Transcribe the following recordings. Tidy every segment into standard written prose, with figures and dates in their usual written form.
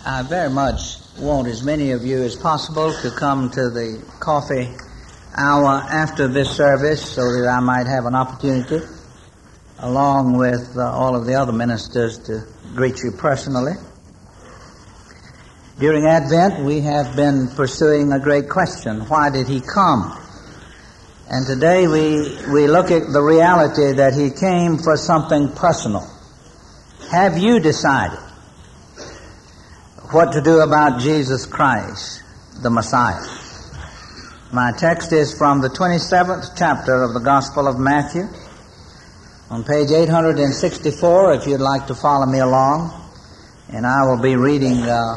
I very much want as many of you as possible to come to the coffee hour after this service so that I might have an opportunity, along with all of the other ministers, to greet you personally. During Advent, we have been pursuing a great question: why did he come? And today we look at the reality that he came for something personal. Have you decided what to do about Jesus Christ, the Messiah? My text is from the 27th chapter of the Gospel of Matthew, on page 864, if you'd like to follow me along, and I will be reading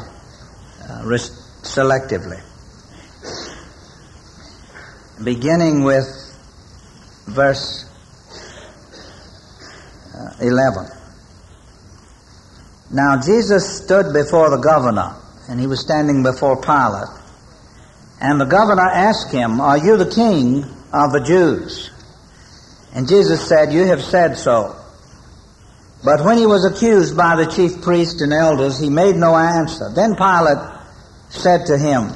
selectively. Beginning with verse 11. Now Jesus stood before the governor, and he was standing before Pilate. And the governor asked him, "Are you the king of the Jews?" And Jesus said, "You have said so." But when he was accused by the chief priests and elders, he made no answer. Then Pilate said to him,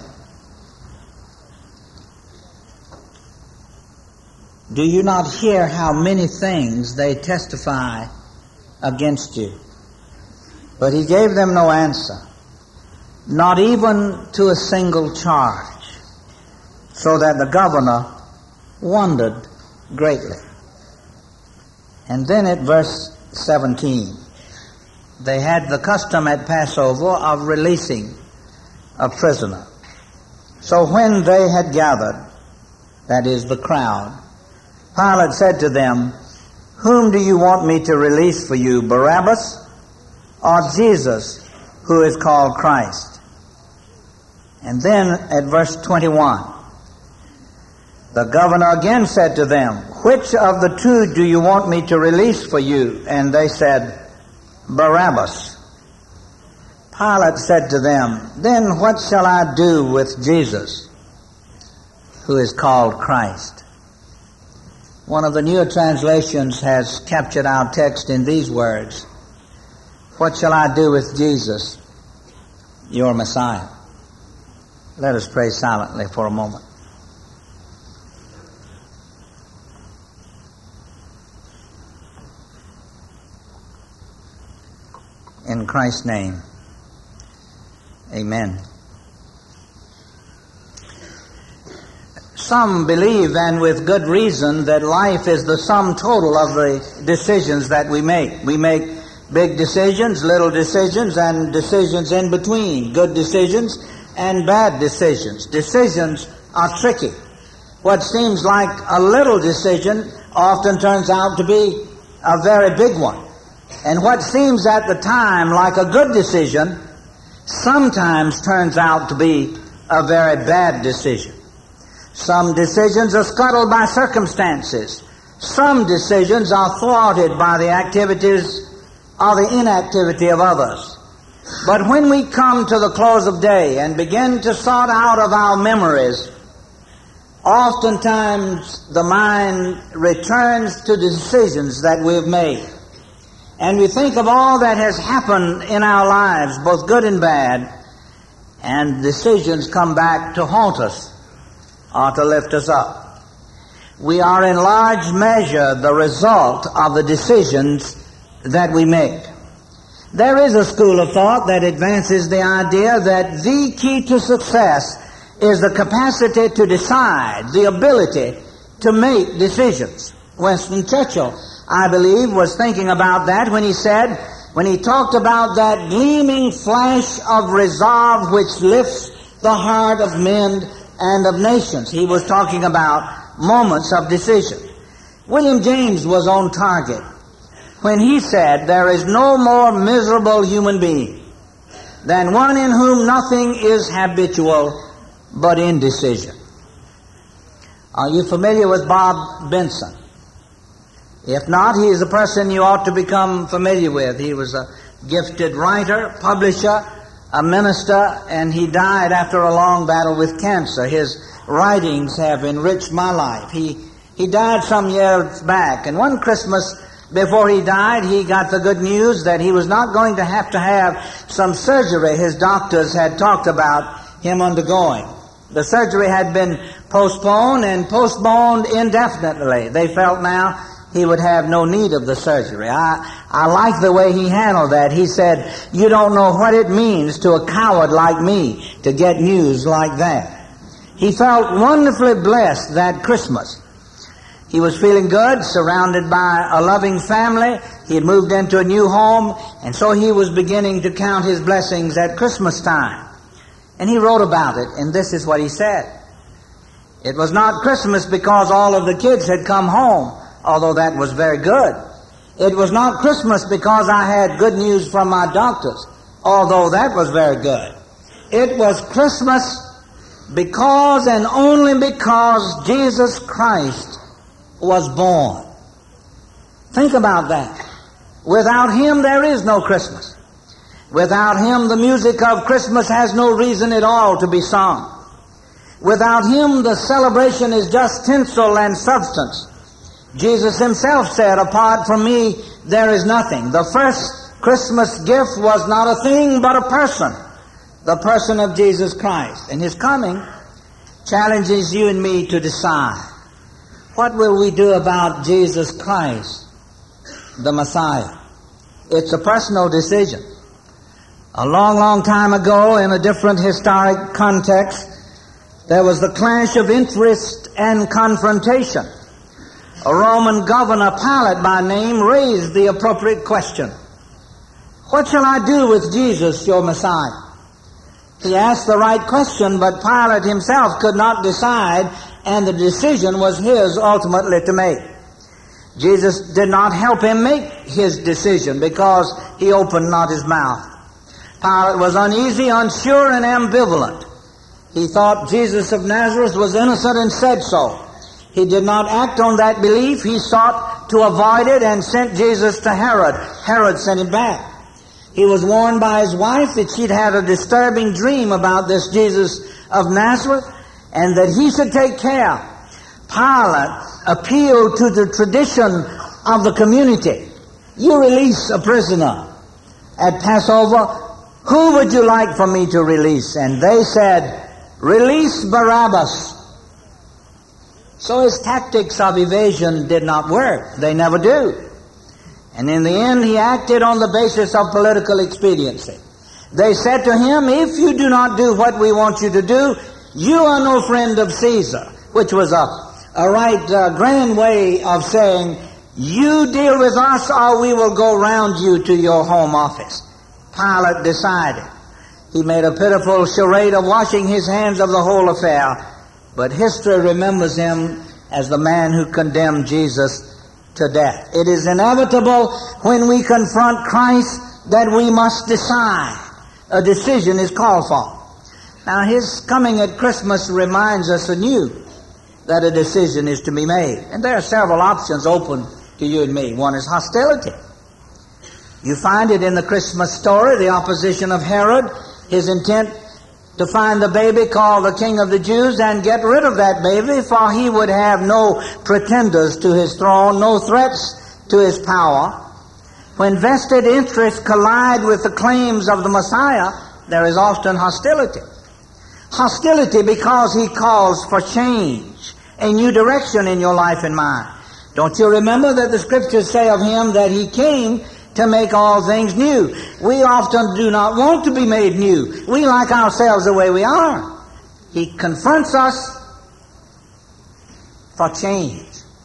"Do you not hear how many things they testify against you?" But he gave them no answer, not even to a single charge, so that the governor wondered greatly. And then at verse 17, they had the custom at Passover of releasing a prisoner. So when they had gathered, that is the crowd, Pilate said to them, "Whom do you want me to release for you, Barabbas or Jesus, who is called Christ?" And then at verse 21, the governor again said to them, "Which of the two do you want me to release for you?" And they said, "Barabbas." Pilate said to them, "Then what shall I do with Jesus, who is called Christ?" One of the newer translations has captured our text in these words: "What shall I do with Jesus, your Messiah?" Let us pray silently for a moment. In Christ's name, amen. Some believe, and with good reason, that life is the sum total of the decisions that we make. We make big decisions, little decisions, and decisions in between. Good decisions and bad decisions. Decisions are tricky. What seems like a little decision often turns out to be a very big one. And what seems at the time like a good decision sometimes turns out to be a very bad decision. Some decisions are scuttled by circumstances. Some decisions are thwarted by the activities or the inactivity of others. But when we come to the close of day and begin to sort out of our memories, oftentimes the mind returns to the decisions that we've made. And we think of all that has happened in our lives, both good and bad, and decisions come back to haunt us or to lift us up. We are in large measure the result of the decisions that we make. There is a school of thought that advances the idea that the key to success is the capacity to decide, the ability to make decisions. Winston Churchill, I believe, was thinking about that when he talked about that gleaming flash of resolve which lifts the heart of men and of nations. He was talking about moments of decision. William James was on target when he said, "There is no more miserable human being than one in whom nothing is habitual but indecision." Are you familiar with Bob Benson? If not, he is a person you ought to become familiar with. He was a gifted writer, publisher, a minister, and he died after a long battle with cancer. His writings have enriched my life. He died some years back, and one Christmas Before he died, he got the good news that he was not going to have some surgery his doctors had talked about him undergoing. The surgery had been postponed indefinitely. They felt now he would have no need of the surgery. I like the way he handled that. He said, "You don't know what it means to a coward like me to get news like that." He felt wonderfully blessed that Christmas. He was feeling good, surrounded by a loving family. He had moved into a new home, and so he was beginning to count his blessings at Christmas time. And he wrote about it, and this is what he said. "It was not Christmas because all of the kids had come home, although that was very good. It was not Christmas because I had good news from my doctors, although that was very good. It was Christmas because and only because Jesus Christ was born." Think about that. Without Him, there is no Christmas. Without Him, the music of Christmas has no reason at all to be sung. Without Him, the celebration is just tinsel and substance. Jesus Himself said, "Apart from me, there is nothing." The first Christmas gift was not a thing, but a person. The person of Jesus Christ. And His coming challenges you and me to decide. What will we do about Jesus Christ, the Messiah? It's a personal decision. A long, long time ago, in a different historic context, there was the clash of interest and confrontation. A Roman governor, Pilate by name, raised the appropriate question. "What shall I do with Jesus, your Messiah?" He asked the right question, but Pilate himself could not decide, and the decision was his ultimately to make. Jesus did not help him make his decision because he opened not his mouth. Pilate was uneasy, unsure, and ambivalent. He thought Jesus of Nazareth was innocent and said so. He did not act on that belief. He sought to avoid it and sent Jesus to Herod. Herod sent him back. He was warned by his wife that she'd had a disturbing dream about this Jesus of Nazareth and that he should take care. Pilate appealed to the tradition of the community. "You release a prisoner at Passover. Who would you like for me to release?" And they said, "Release Barabbas." So his tactics of evasion did not work. They never do. And in the end, he acted on the basis of political expediency. They said to him, "If you do not do what we want you to do, you are no friend of Caesar," which was a grand way of saying, "You deal with us or we will go round you to your home office." Pilate decided. He made a pitiful charade of washing his hands of the whole affair, but history remembers him as the man who condemned Jesus to death. It is inevitable when we confront Christ that we must decide. A decision is called for. Now, His coming at Christmas reminds us anew that a decision is to be made. And there are several options open to you and me. One is hostility. You find it in the Christmas story, the opposition of Herod, his intent to find the baby called the King of the Jews and get rid of that baby, for he would have no pretenders to his throne, no threats to his power. When vested interests collide with the claims of the Messiah, there is often hostility. Hostility because he calls for change, a new direction in your life and mine. Don't you remember that the Scriptures say of him that he came to make all things new? We often do not want to be made new. We like ourselves the way we are. He confronts us for change.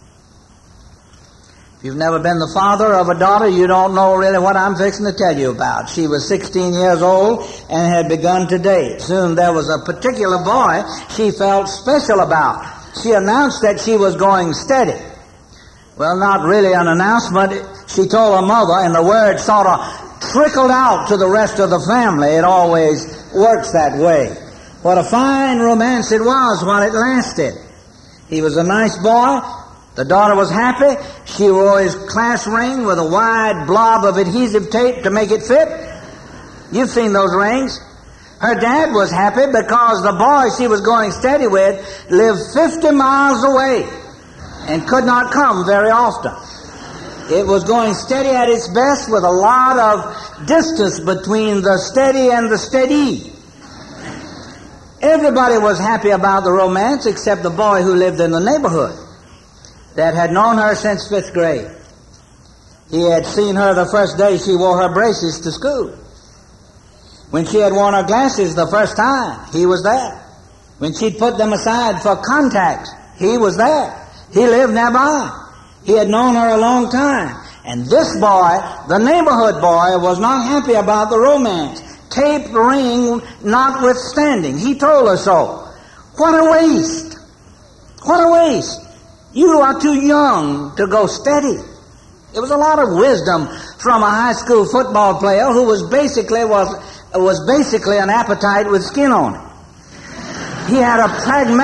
If you've never been the father of a daughter, you don't know really what I'm fixing to tell you about. She was 16 years old and had begun to date. Soon there was a particular boy she felt special about. She announced that she was going steady. Well, not really an announcement. She told her mother, and the word sort of trickled out to the rest of the family. It always works that way. What a fine romance it was while it lasted. He was a nice boy. The daughter was happy. She wore his class ring with a wide blob of adhesive tape to make it fit. You've seen those rings. Her dad was happy because the boy she was going steady with lived 50 miles away and could not come very often. It was going steady at its best with a lot of distance between the steady and the steady. Everybody was happy about the romance except the boy who lived in the neighborhood that had known her since 5th grade. He had seen her the first day she wore her braces to school. When she had worn her glasses the first time, he was there. When she'd put them aside for contacts, he was there. He lived nearby. He had known her a long time. And this boy, the neighborhood boy, was not happy about the romance. Tape ring notwithstanding. He told her so. What a waste. What a waste. You are too young to go steady. There was a lot of wisdom from a high school football player who was basically an appetite with skin on it. He had a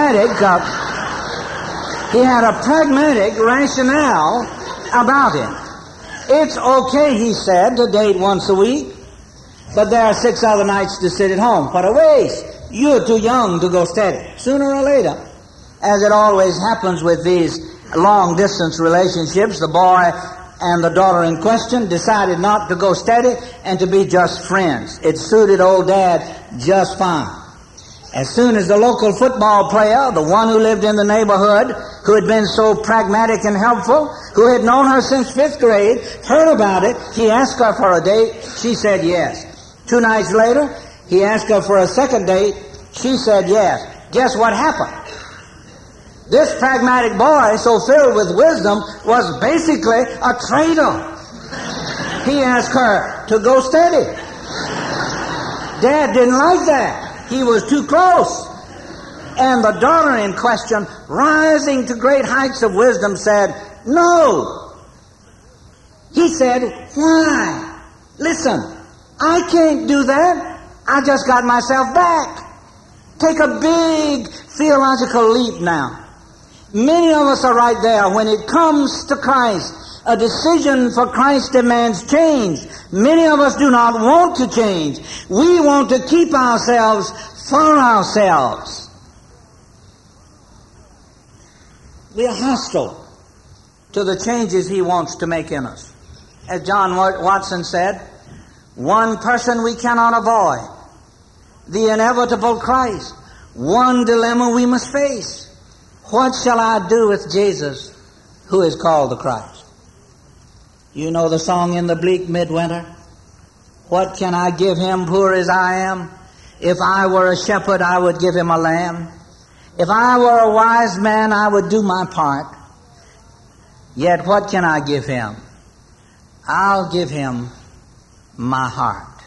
pragmatic rationale about him. It's okay, he said, to date once a week, but there are 6 other nights to sit at home. What a waste. You're too young to go steady. Sooner or later, as it always happens with these long-distance relationships, the boy and the daughter in question decided not to go steady and to be just friends. It suited old Dad just fine. As soon as the local football player, the one who lived in the neighborhood, who had been so pragmatic and helpful, who had known her since 5th grade, heard about it, he asked her for a date. She said yes. 2 nights later, he asked her for a second date. She said yes. Guess what happened? This pragmatic boy, so filled with wisdom, was basically a traitor. He asked her to go steady. Dad didn't like that. He was too close. And the daughter in question, rising to great heights of wisdom, said, no. He said, why? Listen, I can't do that. I just got myself back. Take a big theological leap now. Many of us are right there. When it comes to Christ, a decision for Christ demands change. Many of us do not want to change. We want to keep ourselves for ourselves. We are hostile to the changes He wants to make in us. As John Watson said, one person we cannot avoid, the inevitable Christ. One dilemma we must face. What shall I do with Jesus, who is called the Christ? You know the song in the bleak midwinter? What can I give him, poor as I am? If I were a shepherd, I would give him a lamb. If I were a wise man, I would do my part. Yet what can I give him? I'll give him my heart.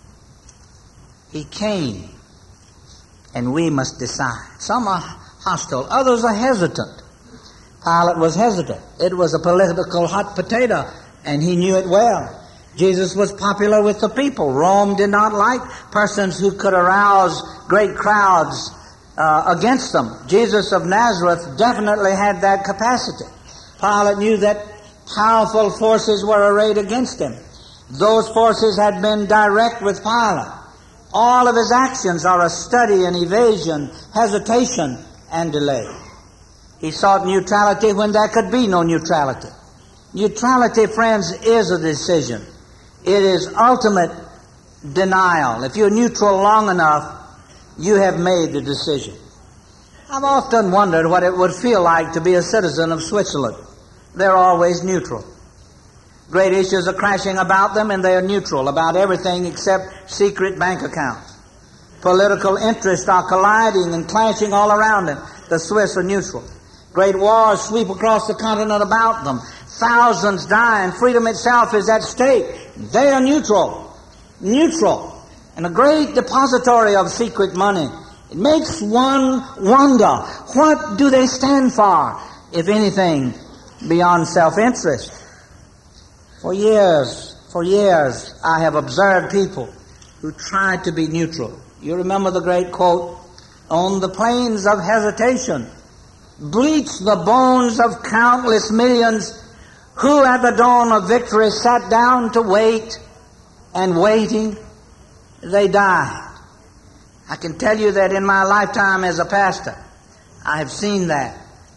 He came, and we must decide. Some are hostile, others are hesitant. Pilate was hesitant. It was a political hot potato, and he knew it well. Jesus was popular with the people. Rome did not like persons who could arouse great crowds against them. Jesus of Nazareth definitely had that capacity. Pilate knew that powerful forces were arrayed against him. Those forces had been direct with Pilate. All of his actions are a study in evasion, hesitation, and delay. He sought neutrality when there could be no neutrality. Neutrality, friends, is a decision. It is ultimate denial. If you're neutral long enough, you have made the decision. I've often wondered what it would feel like to be a citizen of Switzerland. They're always neutral. Great issues are crashing about them, and they are neutral about everything except secret bank accounts. Political interests are colliding and clashing all around them. The Swiss are neutral. Great wars sweep across the continent about them. Thousands die, and freedom itself is at stake. They are neutral. Neutral. And a great depository of secret money. It makes one wonder, what do they stand for, if anything, beyond self-interest? For years, I have observed people who tried to be neutral. You remember the great quote, on the plains of hesitation, bleach the bones of countless millions who at the dawn of victory sat down to wait, and waiting, they died. I can tell you that in my lifetime as a pastor, I have seen that.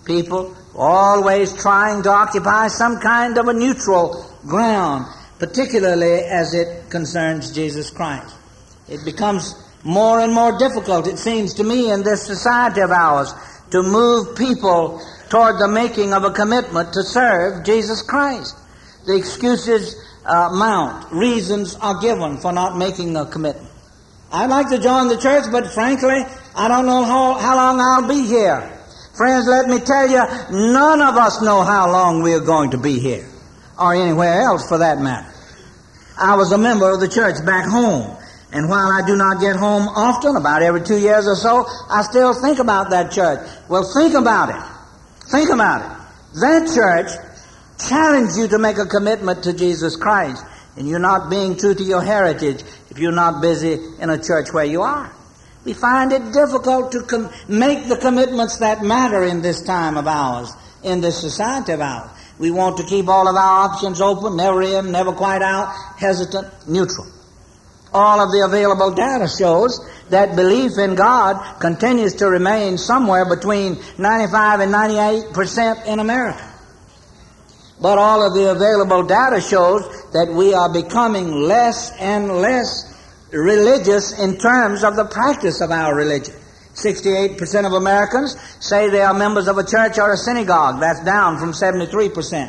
People always trying to occupy some kind of a neutral ground, particularly as it concerns Jesus Christ. It becomes more and more difficult, it seems to me, in this society of ours, to move people toward the making of a commitment to serve Jesus Christ. The excuses mount. Reasons are given for not making a commitment. I'd like to join the church, but frankly, I don't know how long I'll be here. Friends, let me tell you, none of us know how long we're going to be here, or anywhere else for that matter. I was a member of the church back home, and while I do not get home often, about every 2 years or so, I still think about that church. Well, think about it. Think about it. That church challenged you to make a commitment to Jesus Christ, and you're not being true to your heritage if you're not busy in a church where you are. We find it difficult to make the commitments that matter in this time of ours, in this society of ours. We want to keep all of our options open, never in, never quite out, hesitant, neutral. All of the available data shows that belief in God continues to remain somewhere between 95 and 98% in America. But all of the available data shows that we are becoming less and less religious in terms of the practice of our religion. 68% of Americans say they are members of a church or a synagogue. That's down from 73%.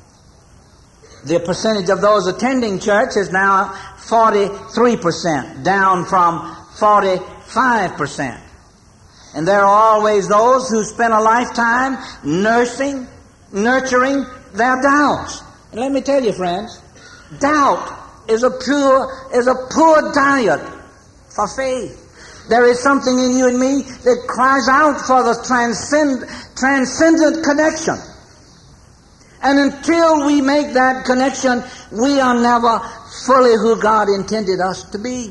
The percentage of those attending church is now 43%, down from 45%. And there are always those who spend a lifetime nurturing their doubts. And let me tell you, friends, doubt is a poor diet for faith. There is something in you and me that cries out for the transcendent connection. And until we make that connection, we are never fully who God intended us to be.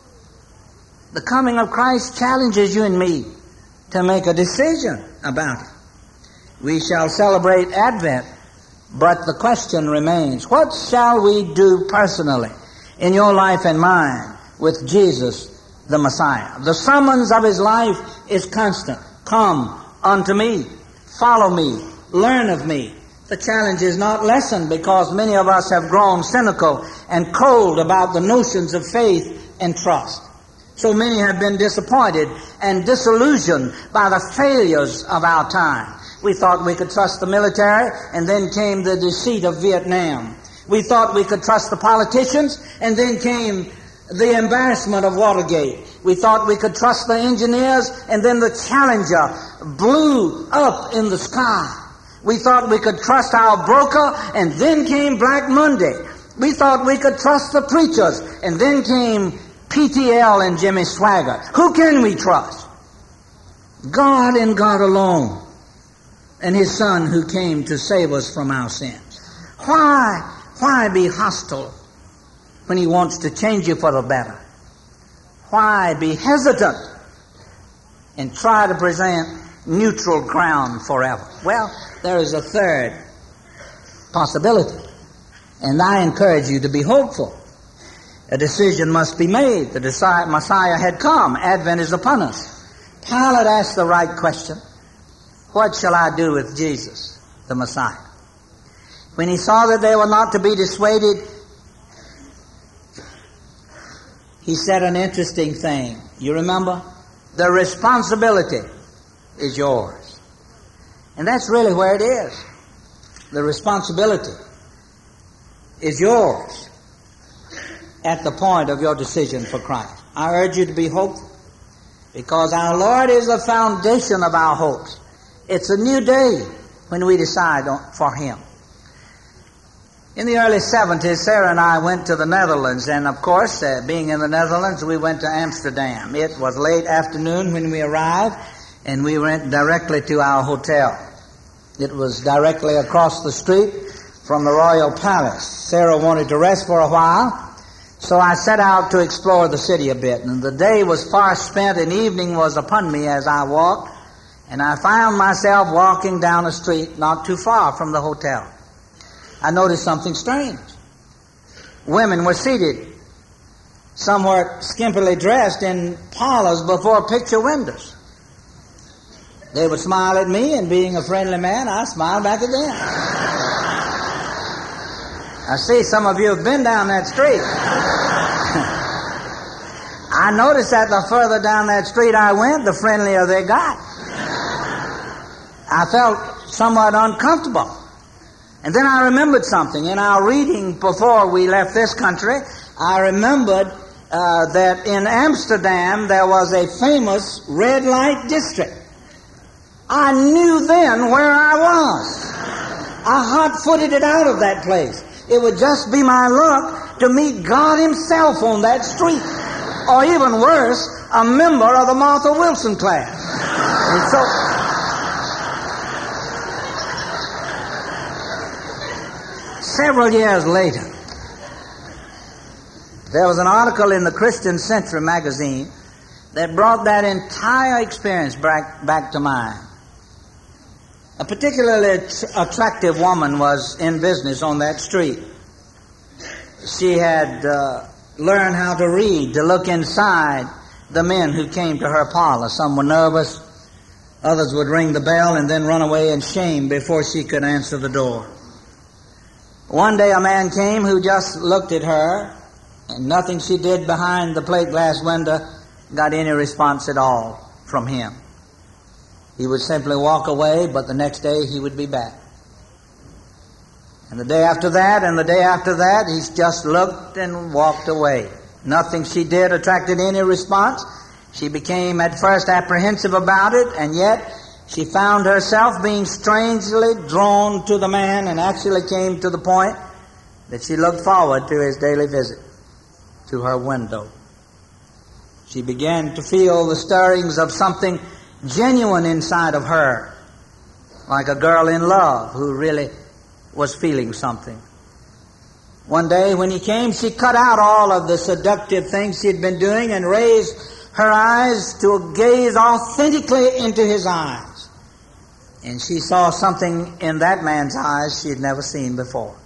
The coming of Christ challenges you and me to make a decision about it. We shall celebrate Advent, but the question remains, what shall we do personally in your life and mine with Jesus the Messiah? The summons of his life is constant. Come unto me, follow me, learn of me. The challenge is not lessened because many of us have grown cynical and cold about the notions of faith and trust. So many have been disappointed and disillusioned by the failures of our time. We thought we could trust the military, and then came the deceit of Vietnam. We thought we could trust the politicians, and then came the embarrassment of Watergate. We thought we could trust the engineers, and then the Challenger blew up in the sky. We thought we could trust our broker, and then came Black Monday. We thought we could trust the preachers, and then came PTL and Jimmy Swaggart. Who can we trust? God and God alone, and his Son who came to save us from our sins. Why be hostile when he wants to change you for the better? Why be hesitant and try to present neutral ground forever? Well, there is a third possibility, and I encourage you to be hopeful. A decision must be made. The Messiah had come. Advent is upon us. Pilate asked the right question. What shall I do with Jesus, the Messiah? When he saw that they were not to be dissuaded, he said an interesting thing. You remember? The responsibility is yours. And that's really where it is. The responsibility is yours at the point of your decision for Christ. I urge you to be hopeful, because our Lord is the foundation of our hopes. It's a new day when we decide for him. In the early 70s, Sarah and I went to the Netherlands, and of course, being in the Netherlands, we went to Amsterdam. It was late afternoon when we arrived, and we went directly to our hotel. It was directly across the street from the Royal Palace. Sarah wanted to rest for a while, so I set out to explore the city a bit. And the day was far spent, and evening was upon me as I walked, and I found myself walking down a street not too far from the hotel. I noticed something strange. Women were seated, somewhat skimpily dressed, in parlors before picture windows. They would smile at me, and being a friendly man, I smiled back at them. I see some of you have been down that street. I noticed that the further down that street I went, the friendlier they got. I felt somewhat uncomfortable. And then I remembered something. In our reading before we left this country, I remembered that in Amsterdam there was a famous red light district. I knew then where I was. I hot-footed it out of that place. It would just be my luck to meet God Himself on that street. Or even worse, a member of the Martha Wilson class. And so, several years later, there was an article in the Christian Century magazine that brought that entire experience back to mind. A particularly attractive woman was in business on that street. She had learned how to read, to look inside the men who came to her parlor. Some were nervous. Others would ring the bell and then run away in shame before she could answer the door. One day a man came who just looked at her, and nothing she did behind the plate glass window got any response at all from him. He would simply walk away, but the next day he would be back. And the day after that, and the day after that, he just looked and walked away. Nothing she did attracted any response. She became at first apprehensive about it, and yet she found herself being strangely drawn to the man, and actually came to the point that she looked forward to his daily visit to her window. She began to feel the stirrings of something genuine inside of her, like a girl in love who really was feeling something. One day when he came, she cut out all of the seductive things she had been doing and raised her eyes to gaze authentically into his eyes. And she saw something in that man's eyes she had never seen before.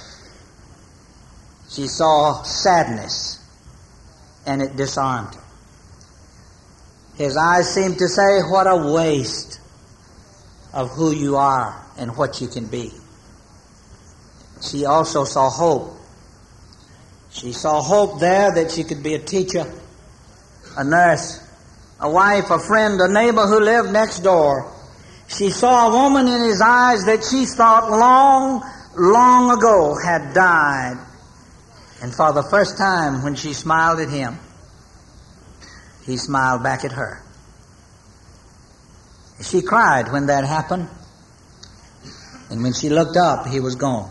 She saw sadness, and it disarmed her. His eyes seemed to say, what a waste of who you are and what you can be. She also saw hope. She saw hope there that she could be a teacher, a nurse, a wife, a friend, a neighbor who lived next door. She saw a woman in his eyes that she thought long ago had died. And for the first time when she smiled at him, he smiled back at her. She cried when that happened. And when she looked up, he was gone.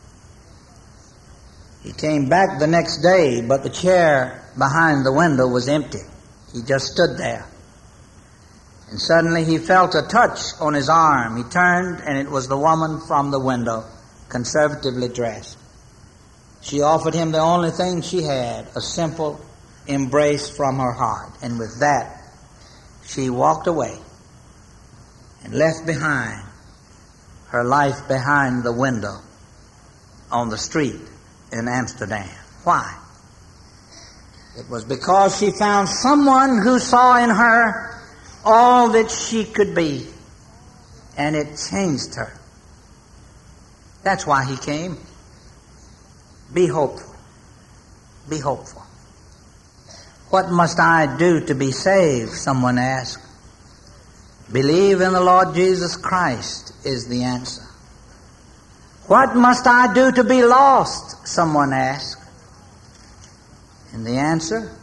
He came back the next day, but the chair behind the window was empty. He just stood there. And suddenly he felt a touch on his arm. He turned, and it was the woman from the window, conservatively dressed. She offered him the only thing she had, a simple embrace from her heart. And with that, she walked away and left behind her life behind the window on the street in Amsterdam. Why? It was because she found someone who saw in her all that she could be, and it changed her. That's why he came. Be hopeful. Be hopeful. What must I do to be saved? Someone asked. Believe in the Lord Jesus Christ is the answer. What must I do to be lost? Someone asked. And the answer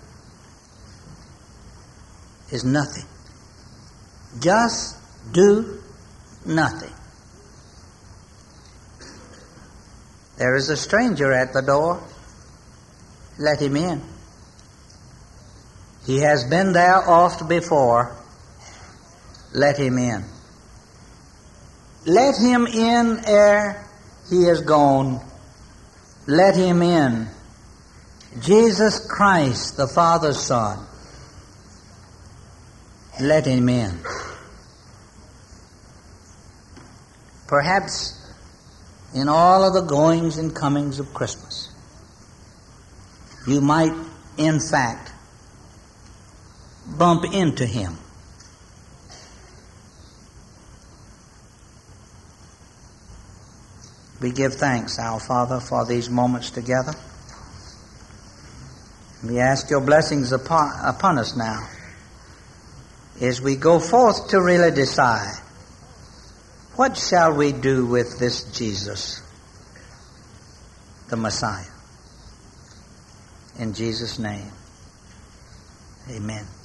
is nothing. Just do nothing. There is a stranger at the door. Let him in. He has been there oft before. Let him in. Let him in ere he is gone. Let him in. Jesus Christ, the Father's Son. Let him in. Perhaps in all of the goings and comings of Christmas, you might, in fact, bump into him. We give thanks, our Father, for these moments together. We ask your blessings upon us now as we go forth to really decide, what shall we do with this Jesus, the Messiah? In Jesus' name, amen.